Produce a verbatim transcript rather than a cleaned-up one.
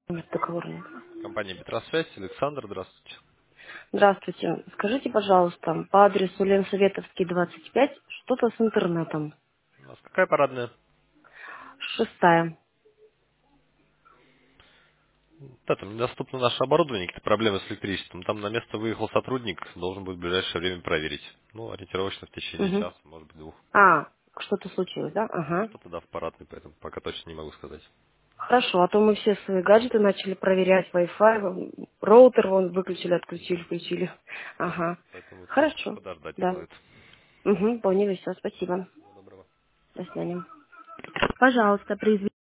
Номер договорный. Компания «Петросвязь». Александр, здравствуйте. Здравствуйте. Скажите, пожалуйста, по адресу Ленсоветовский, двадцать пять, что-то с интернетом. У нас какая парадная? Шестая. Да, там недоступно наше оборудование, какие-то проблемы с электричеством. Там на место выехал сотрудник, должен будет в ближайшее время проверить. Ну, ориентировочно в течение Угу. часа, может быть, двух. А, что-то случилось, да? Ну, Ага. что-то да, в парадной, поэтому пока точно не могу сказать. Хорошо, а то мы все свои гаджеты начали проверять, Wi-Fi, вон, роутер вон выключили, отключили, включили. Ага. Поэтому тут Хорошо, подождать да. стоит. Угу, поняли, все, спасибо. Всего доброго. До свидания. Пожалуйста, произведите.